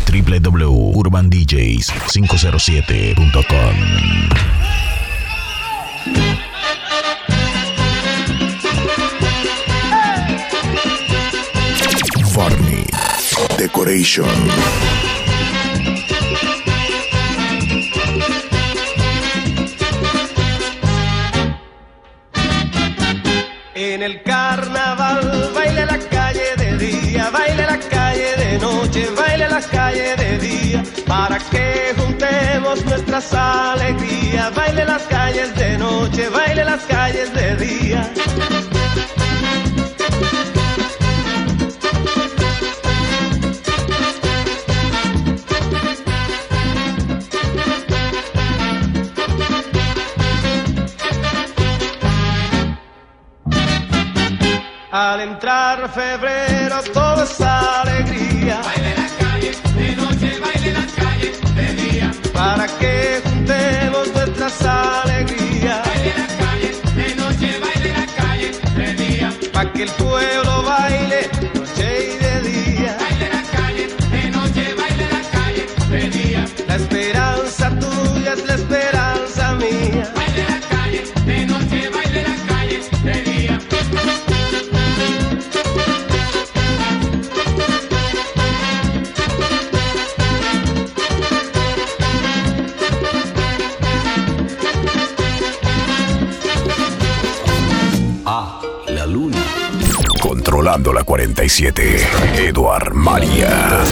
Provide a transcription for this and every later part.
www.urbandjs507.com. Varney Decoration. En el carnaval baile la calle de día, baile la calle de noche, baile la calle de día, para que juntemos nuestras alegrías. Baile las calles de noche, baile las calles de día. Al entrar febrero todo es alegría. Baile las calles de noche, baile las calles de día. Para que juntemos nuestras alegrías. Baile las calles de noche, baile las calles de día. Para que el pueblo baile noche y de día. Baile las calles de noche, baile las calles de día. La esperanza tuya es la esperanza mía. Baile las calles de noche, baile las calles de día. La luna. Controlando la 47. Eduard María.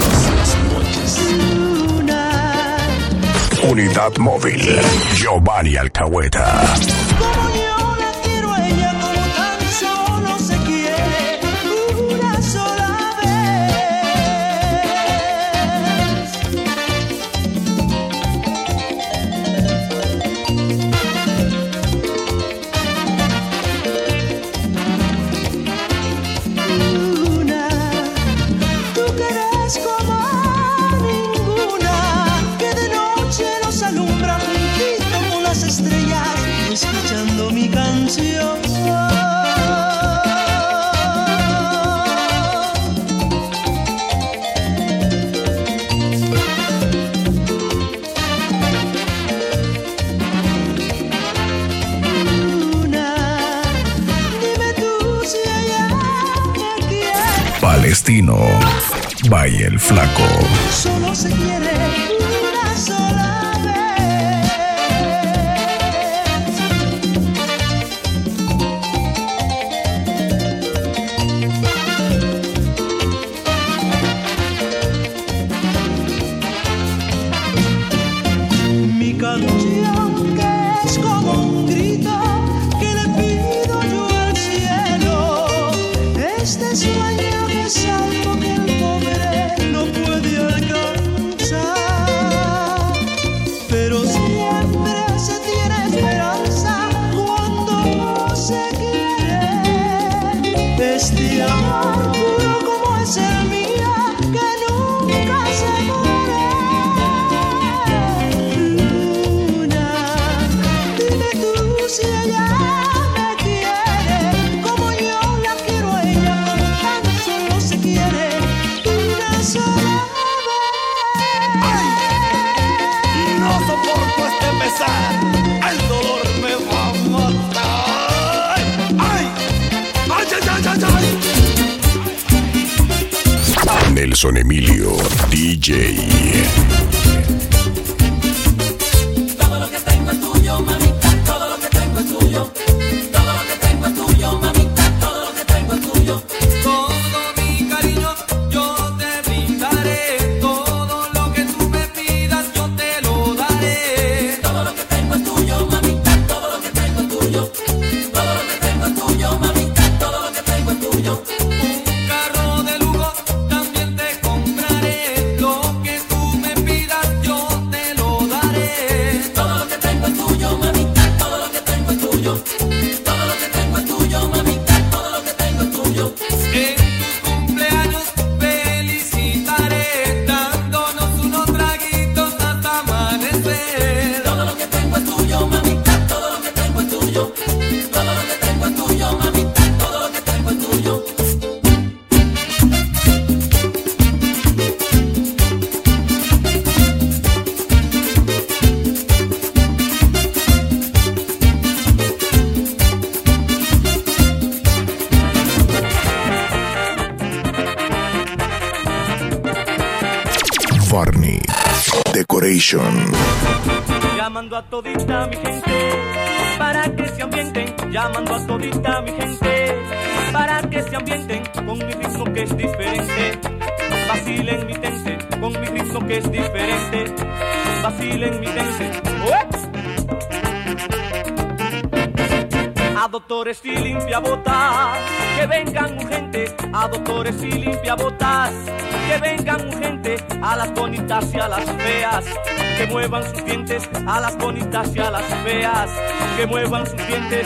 Unidad móvil. Giovanni Alcahueta. Como yo la quiero a ella, como tan solo se quiere una sola vez. Una, tú que eres como ninguna, que de noche nos alumbra juntito con las estrellas, escuchando mi canción. Una, dime tú si ella me quiere. Palestino. Valle el Flaco. Solo se quiere una sola vez. Mi canción que es como un grito que le pido yo al cielo. Este sueño que es algo que el pobre no puede alcanzar, pero siempre se tiene esperanza cuando no se quiere. Este amor puro como es el mío que nunca se muere. Luna, dime tú si ella me quiere como yo la quiero a ella, como tan solo se quiere una sola vez. No soporto este pesar, el dolor me va a matar. ¡Ay! ¡Ay, ay, ay, ay, ay! Nelson Emilio. DJ. Todo lo que tengo es tuyo, mamita, todo lo que tengo es tuyo. Todo lo que tengo es tuyo, mamita, todo lo que tengo es tuyo. Todo mi cariño yo te brindaré. Todo lo que tú me pidas yo te lo daré. Todo lo que tengo es tuyo, mamita, todo lo que tengo es tuyo. Todo lo que tengo es tuyo, mamita, todo lo que tengo es tuyo. Un carro de lujo también te compraré. Lo que tú Varney Decoration. Llamando a todita mi gente para que se ambienten, llamando a todita mi gente para que se ambienten con mi ritmo que es diferente. Vacilen mi tense con mi ritmo que es diferente. Vacilen mi tense. A doctores y limpiabotas, que vengan urgente. A doctores y limpiabotas, que vengan urgente. A las bonitas y a las feas, que muevan sus dientes. A las bonitas y a las feas, que muevan sus dientes.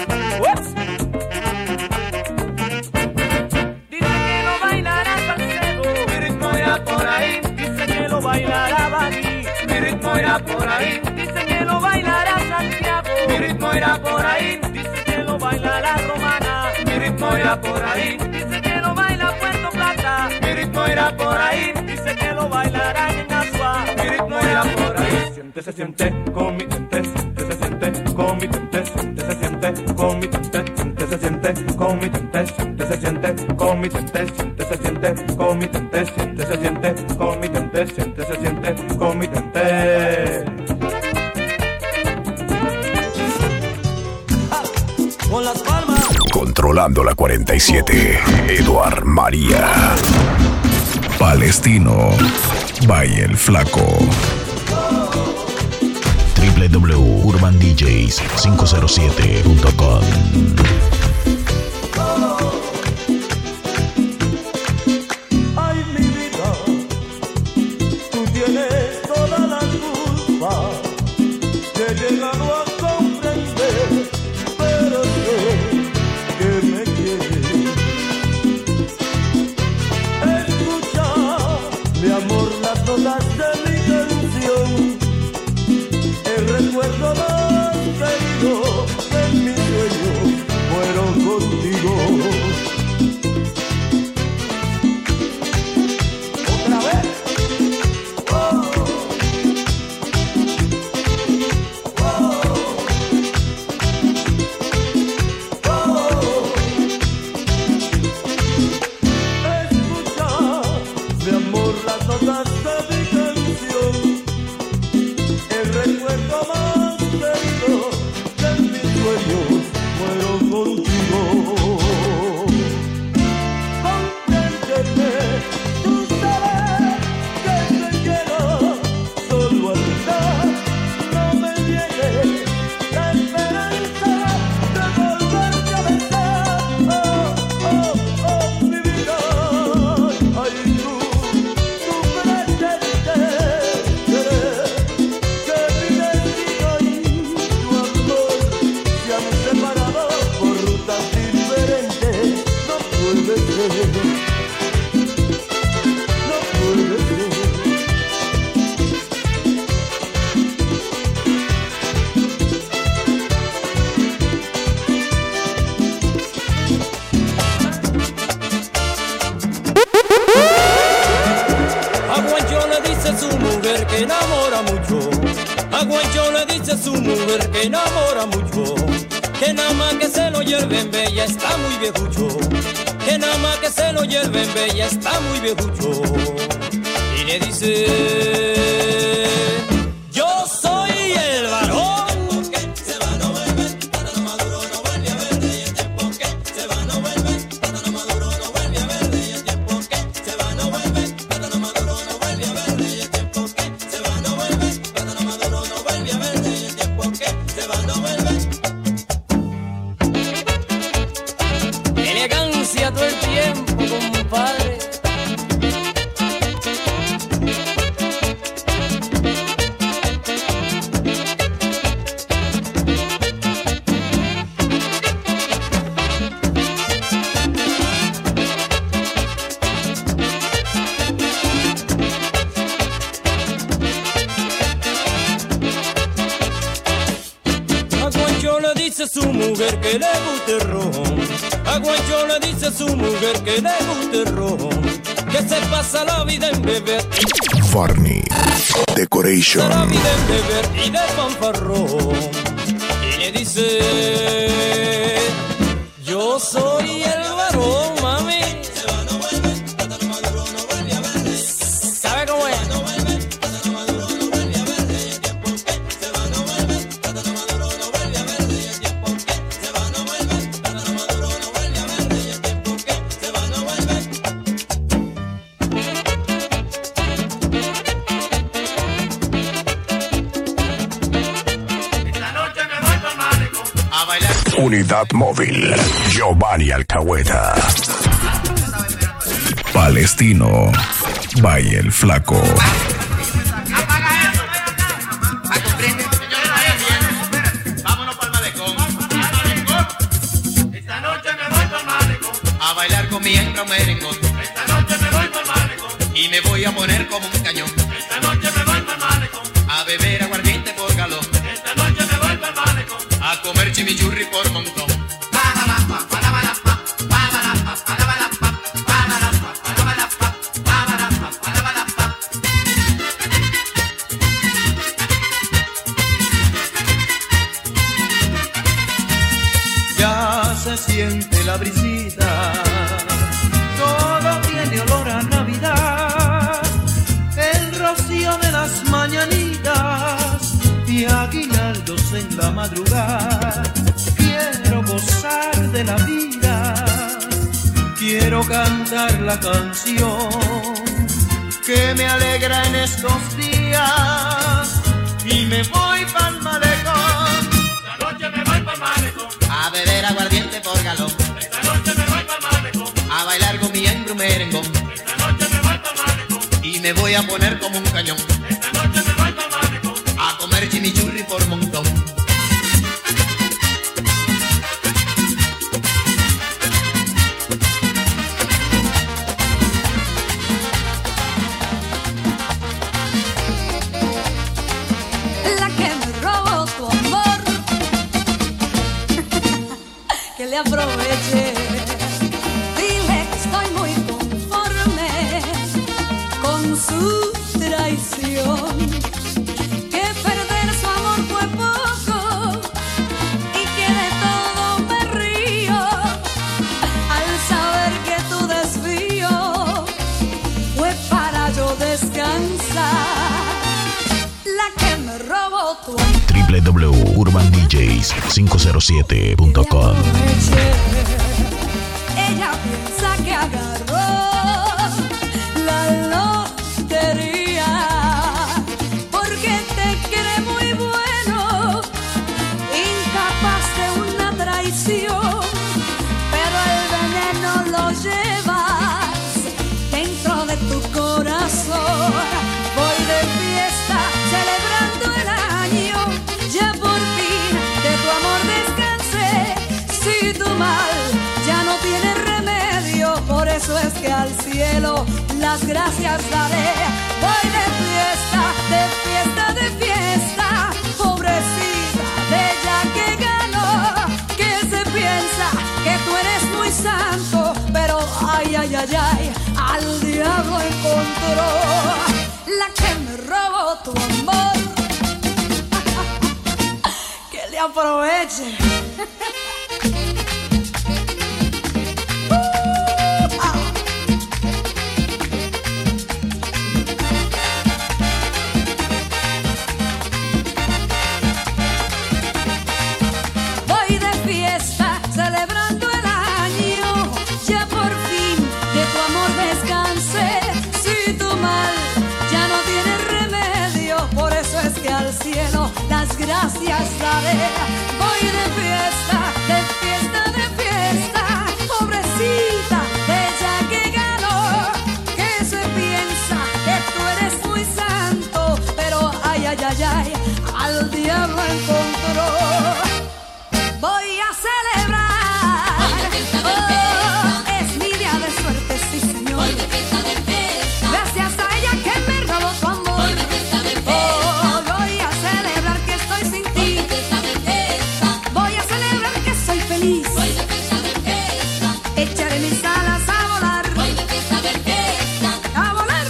Dice que lo bailará Salcedo, mi ritmo irá por ahí. Dice que lo bailará Bani, mi ritmo irá por ahí. Dice que lo bailará Santiago, mi ritmo irá por ahí. Baila la romana, mi ritmo irá por ahí. Dice que lo baila Puerto Plata, mi ritmo irá por ahí. Dice que lo bailarán en Asua, mi ritmo irá por ahí. Siente, se siente con mi gente, siente, se siente con mi gente, siente, se siente con mi gente, siente, se siente con mi gente, siente, se siente con mi gente, siente, se siente con mi gente, siente, se siente con mi gente, siente, se siente con mi gente. Con las palmas. Controlando la 47. Eduard María. Palestino. By el Flaco. www.urbandjs507.com. Ay, mi vida, tú tienes toda la culpa. Te he llegado a comprender, pero sé que me quieres. Escucha, mi amor, las notas de mi canción. El recuerdo más querido de mis sueños fueron contigo. Otra vez. Oh. Oh. Escucha, mi amor, las notas de mi canción. El recuerdo más querido de mis sueños fueron contigo. Compréndeme, tú sabes que te quiero. Solo al estar, no me niegues la esperanza de volverte a besar. Oh, oh, oh, mi vida. Ay, tú pretendiste querer que mi destino y tu amor se han separado por rutas diferentes. No puede ser, no puede ser. A Guancho le dice su mujer que enamora mucho. A Guancho le dice su mujer que enamora mucho. Que nada más que se lo hierven bella está muy viejucho. Que nada más que se lo hierven bella está muy viejucho. Y le dice: yo soy el varón. Elegancia todo el tiempo, compadre. A Guancho le dice su mujer que le gusta el ron. A Guancho le dice su mujer que le gusta el ron. Que se pasa la vida en beber, Varney pasa la Decoration. vida en beber y de fanfarrón. Y le dice: yo soy el varón, mami. ¿Sabe cómo es? Unidad móvil. Giovanni Alcahueta. Palestino. Valle el Flaco. Vámonos para el malecón. Esta noche me voy para el malecón. A bailar con mi hembra un merengón. Esta noche me voy para el malecón. Y me voy a poner como un cañón. Esta noche me voy para el malecón. A beber aguardiente por galón. Esta noche me voy para el malecón. A comer chimichurri por montón. Ya se siente la brisita, todo tiene olor a Navidad, el rocío de las mañanitas y aguinaldos en la madrugada. Quiero gozar de la vida, quiero cantar la canción que me alegra en estos días y me voy pa'l malecón. Esta noche me voy para el malecón. A beber aguardiente por galón. Esta noche me voy para el malecón. A bailar con mi hembra un merengón. Esta noche me voy para el malecón. Y me voy a poner como un cañón. Esta noche me voy para el malecón. A comer chimichurri por montón. La que me robó tu amor, que le aproveche. Dile que estoy muy conforme con su traición, que perder su amor fue poco y que de todo me río al saber que tu desvío fue para yo descansar. La que me robó tu amor. www.urbandjs507.com. Ella piensa que agarró la lotería porque te cree muy bueno, incapaz de una traición, pero el veneno lo llevas dentro de tu corazón. Voy de fiesta celebrando el año, ya por fin de tu amor descansé. Si tu mal ya no tiene remedio, por eso es que al cielo las gracias daré. Voy de fiesta, de fiesta, de fiesta, pobrecita de ella que ganó, que se piensa que tú eres muy santo, pero ay, ay, ay, ay, al diablo encontró. La que me robó tu amor, que le aproveche. Voy de fiesta celebrando el año, ya por fin de tu amor descansé. Si tu mal ya no tiene remedio, por eso es que al cielo las gracias daré. Voy de fiesta, de fiesta, de fiesta, pobrecita de ella que ganó, que se piensa que tú eres muy santo, pero ay, ay, ay, ay, al diablo encontró. Voy a celebrar, oh, es mi día de suerte, sí señor. Gracias a ella que me robó tu amor. Oh, voy a celebrar que estoy sin ti. Voy a celebrar que soy feliz. Echaré mis alas a volar. A volar.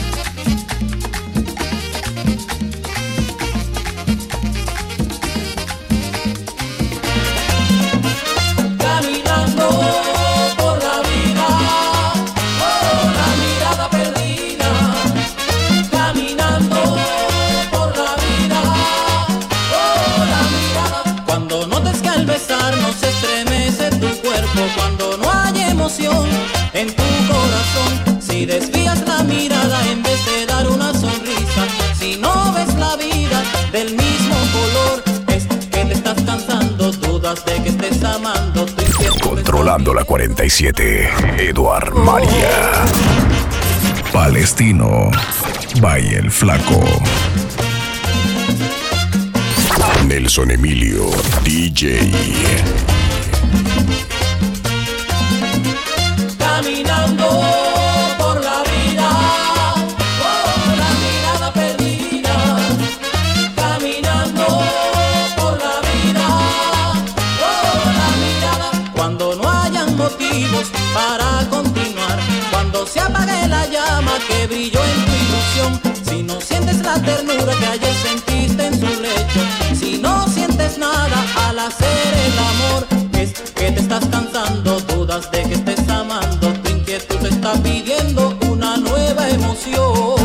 Caminando por la vida, oh, la mirada perdida. Caminando por la vida, oh, la mirada. Cuando notes que al besarnos se estremece tu cuerpo, cuando no hay emoción en tu corazón, si desvías la mirada en vez de dar una sonrisa, si no ves la vida del mismo color, es que te estás cansando, dudas de que estés Volando la 47, Eduard María. Palestino, by el Flaco. Nelson Emilio, DJ. Caminando por la vida, con la mirada perdida. Caminando por la vida, con la mirada. Cuando no hayan motivos para continuar, cuando se apague la llama que brilló en tu ilusión, si no sientes la ternura que ayer sentiste en su lecho, si no sientes nada al hacer el amor, es que te estás cansando, dudas de que estés amando, tu inquietud te está pidiendo una nueva emoción.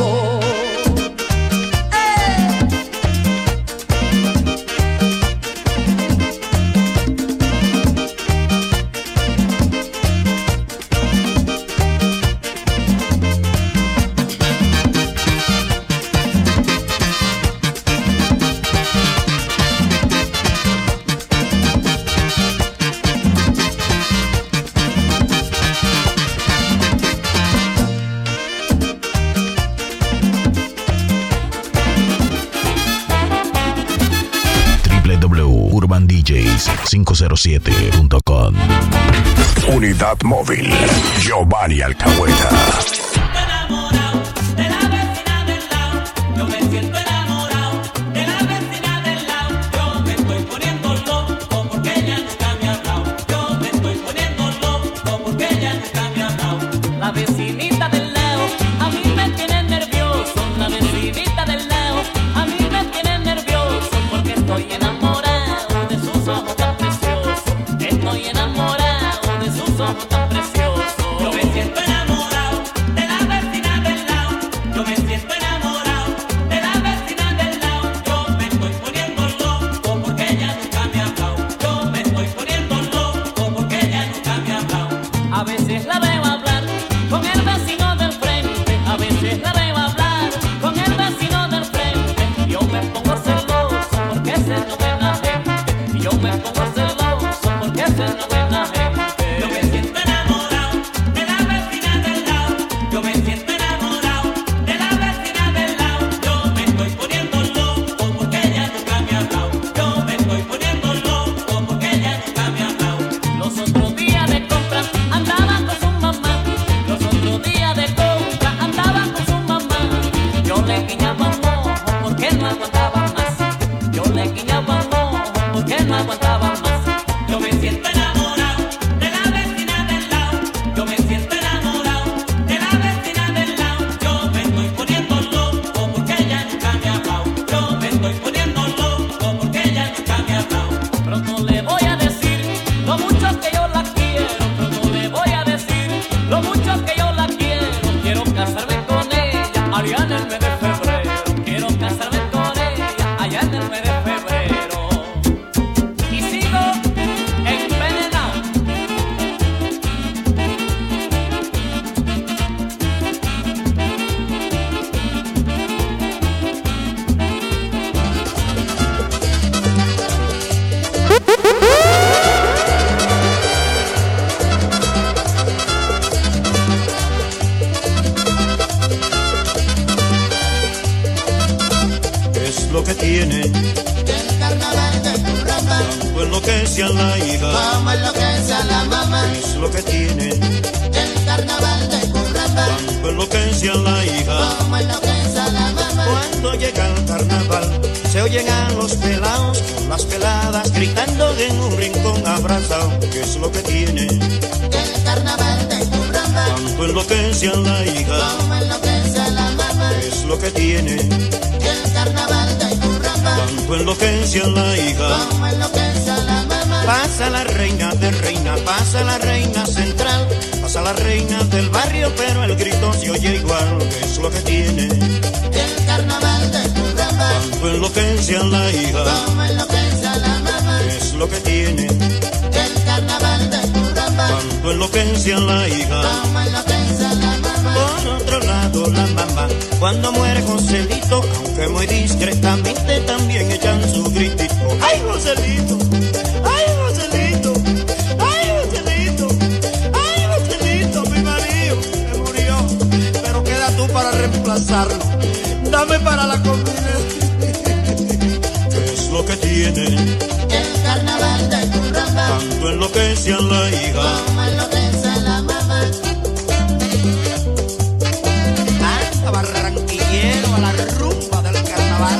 www.urbandjs507.com. Unidad móvil, Giovanni Alcahueta. Lo que tiene el carnaval de Curramba, tanto enloquece a la hija como enloquece a la mamá. Es lo que tiene El carnaval de Curramba, tanto enloquece a la hija como enloquece a la mamá. Cuando llega el carnaval se oyen a los pelados con las peladas gritando en un rincón abrazado. ¿Qué es lo que tiene El carnaval de Curramba, tanto enloquece a la hija como enloquece a la mamá. ¿Qué es lo que tiene El carnaval de Curramba, tanto enloquece a la hija como enloquece a la mamá. Pasa la reina de reina, pasa la reina central, pasa la reina del barrio, pero el grito se oye igual. ¿Qué es lo que tiene El carnaval de Curramba, tanto enloquece a la hija como enloquece a la mamá. ¿Qué es lo que tiene El carnaval de Curramba, tanto enloquece a la hija como enloquece a la mamá. Por otro lado la mamá, cuando muere Joselito, aunque muy discretamente también echan su gritito. ¡Ay, Joselito! ¡Ay, Joselito! ¡Ay, Joselito! pasarlo. Dame para la comida. ¿Qué es lo que tiene? El carnaval de Curramba. Tanto enloquece a la hija. Como enloquece a la mamá. Anda barranquillero a la rumba del carnaval.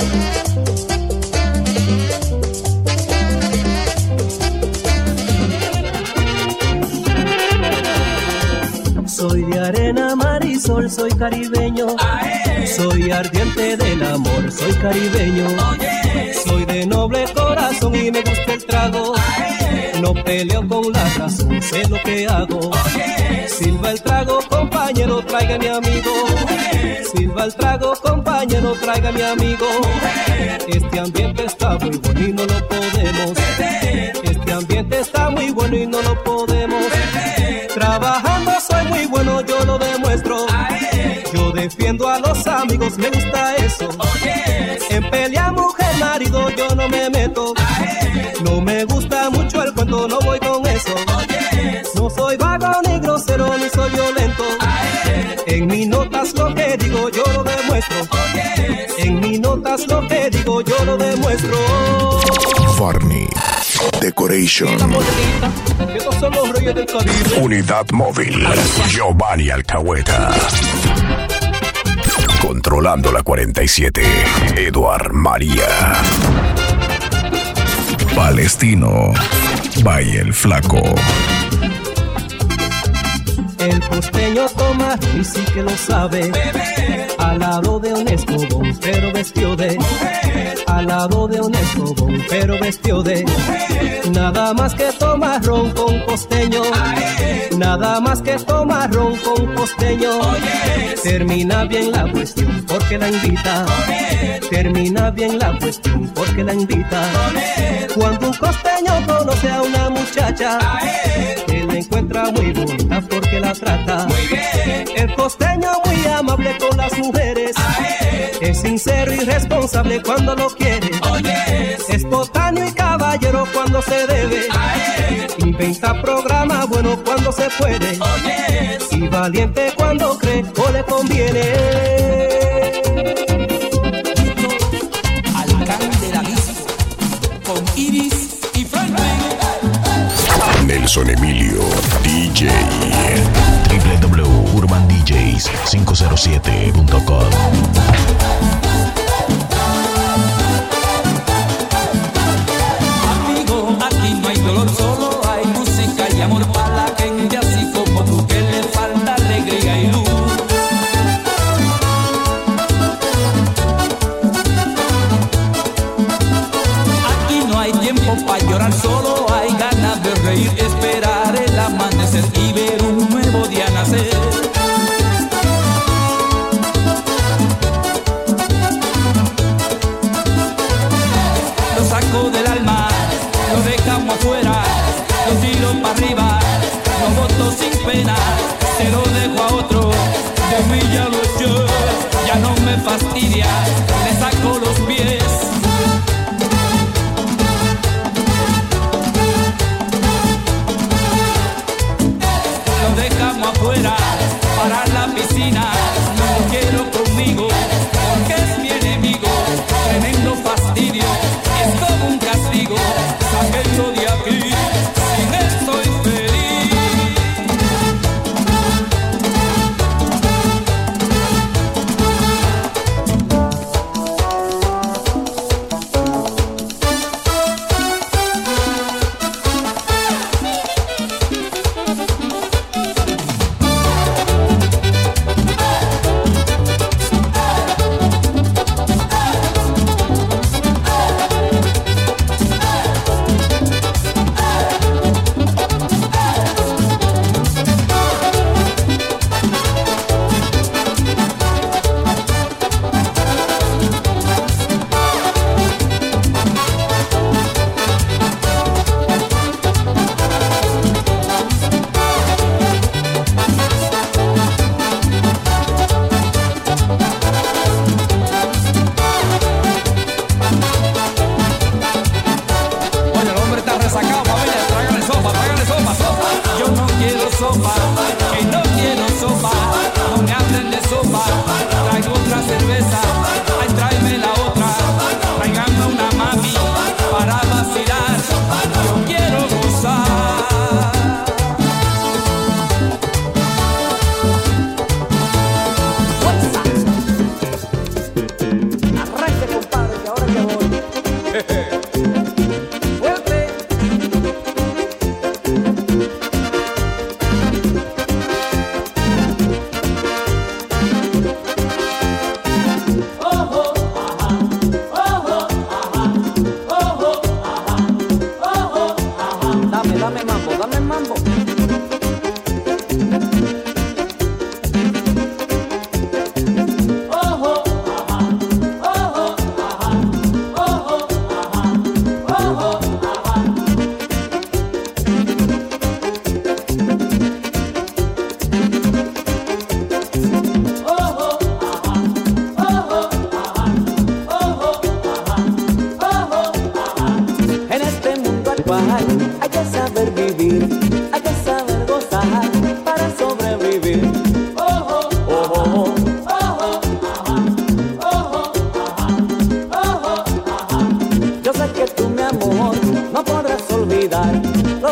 Soy de arena, mar y sol, soy caribeño. Soy ardiente del amor, soy caribeño. Soy de noble corazón y me gusta el trago. No peleo con la razón, sé lo que hago. Silba el trago, compañero, traiga mi amigo. Silba el trago, compañero, traiga mi amigo. Este ambiente está muy bueno y no lo podemos. Este ambiente está muy bueno y no lo podemos. Trabajando soy muy bueno, yo lo demuestro. Yo defiendo a los amigos, me gusta eso. En pelea mujer, marido, yo no me meto. No me gusta mucho el cuento, no voy con eso. No soy vago ni grosero, ni soy violento. En mis notas lo que digo, yo lo demuestro. En mis notas lo que digo, yo lo demuestro. Farney Decoration. Estos son los reyes del Caribe. Unidad móvil. Giovanni Alcahueta. Controlando la 47. Eduard María. Palestino. Valle el Flaco. El costeño toma y sí que lo sabe. Al lado de un escobón, pero vestió de al lado de un escobón, pero vestió de nada más que toma ron con costeño. Nada más que toma ron con costeño. Termina bien la cuestión porque la invita. Termina bien la cuestión porque la invita. Cuando un costeño conoce a una muchacha, él la encuentra muy bonita porque la trata. El costeño muy amable con las mujeres. Es sincero y responsable cuando lo quiere. Es espontáneo y caballero cuando se debe. Inventa programa bueno cuando se puede. Y valiente cuando cree o le conviene. Alcalde la disco con Iris y Franklin. Nelson Emilio DJ. www.urbandjs507.com. Amigo, aquí no hay dolor, solo hay música y amor para la gente así como tú, que le falta alegría y luz. Aquí no hay tiempo para llorar, solo hay ganas de reír, esperar el amanecer y ver un nuevo día nacer. Lo saco del alma, lo dejamos afuera, lo tiro para arriba, lo boto sin pena, se lo dejo a otro, de mí ya lo eché, ya no me fastidia, le saco los pies. Lo dejamos afuera, para la piscina, no lo quiero conmigo, porque es mi enemigo, tremendo fastidio, es como un castigo, sáquenlo de aquí, sin él soy feliz.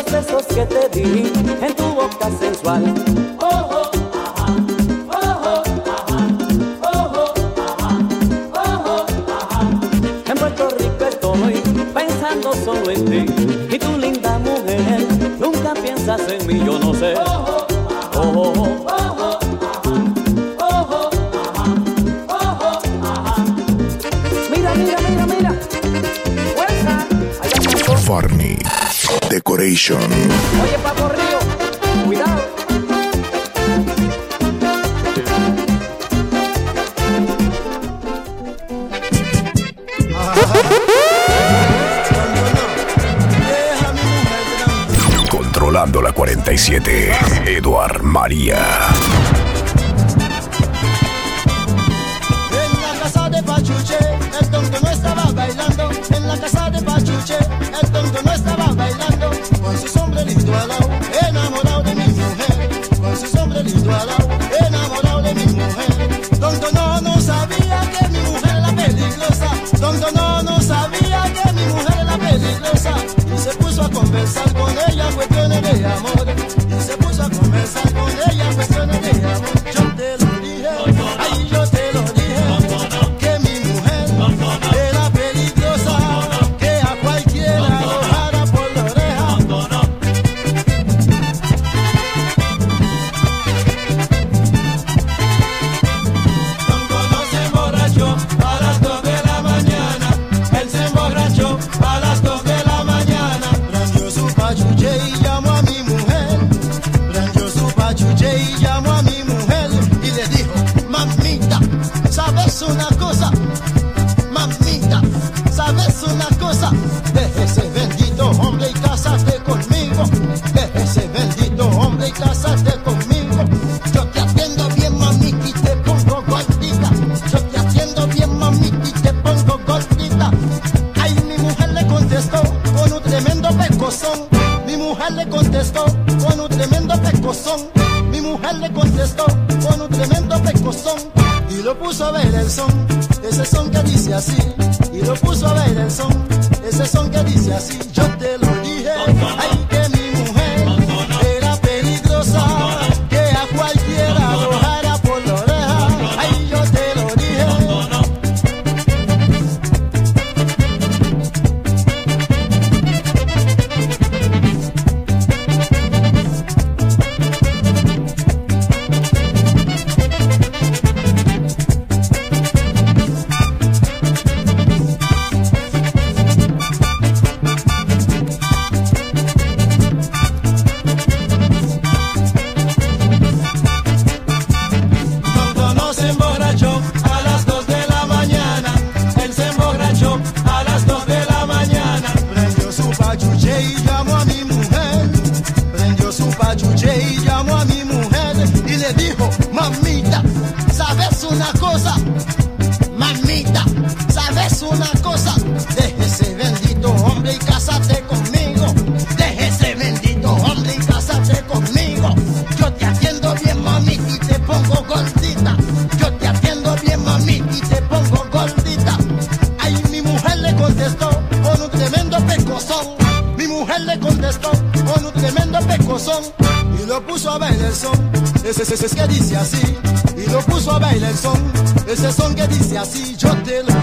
los besos que te di en tu boca sensual. Ojo, ajá, ojo, ajá, ojo, ajá, ojo, ajá. En Puerto Rico estoy pensando solo en ti y tu linda mujer nunca piensas en mí, yo no sé. Ojo, ojo, ojo, ojo, ojo, ajá. Mira, mira, mira, mira. Fuerza. Farney Decoration. Oye, Papo Río, cuidado. Controlando la 47, Eduard María. En la casa de Pachuche, el tonto no estaba bailando. En la casa de Pachuche, el tonto no estaba bailando. Con su sombrerito al lado, enamorado de mi mujer. Con su sombrerito al lado, enamorado de mi mujer. Tonto no sabía que mi mujer era peligrosa. Tonto no sabía que mi mujer era peligrosa. Y se puso a conversar con ella cuestiones de amor. Y se puso a conversar con ella cuestiones de amor. Yo te lo dije, ay, yo te lo dije, que mi mujer era peligrosa, que a cualquiera lo jara por la oreja. Tonto no se emborrachó a las 2 de la mañana. Él se emborrachó a las 2 de la mañana. Prendió su pachuche y llamó a mi mujer. Prendió su pachuche y llamó a mi mujer. Y le dijo, mamita, ¿sabes una cosa? Mamita, ¿sabes una cosa? Deje ese bendito hombre y cásate conmigo. Deje ese bendito hombre y cásate conmigo. Yo te atiendo bien, mamita, y te pongo gordita. Yo te atiendo bien, mamita, y te pongo gordita. Ay, mi mujer le contestó con un tremendo pecozón. Mi mujer le contestó con un tremendo pecozón. Mi mujer le contestó con un tremendo pecozón. Y lo puso a ver el son, ese son que dice así. Y lo puso a ver el son, ese son que dice así. Yo te lo dije, ay, que mi mujer era peligrosa, que a cualquiera lo jara por la oreja. Ay, yo te lo dije. Tonto no se emborrachó a las 2 de la mañana. Él se emborrachó a las 2 de la mañana. Prendió su pachuche y llamó a mi mujer. Prendió su pachuche y llamó a mi mujer. Y le dijo, mamita, ¿sabes una cosa? Mamita, ¿sabes una cosa? Deje ese bendito hombre y cásate conmigo. Deje ese bendito hombre y cásate conmigo. Yo te atiendo bien, mamita, y te pongo gordita. Yo te atiendo bien, mamita, y te pongo gordita. Ay, mi mujer le contestó con un tremendo pecozón. Mi mujer le contestó con un tremendo pecozón. Y lo puso a bailar el son, ese es que dice así. Y lo puso a bailar el son, ese son que dice así. Yo te lo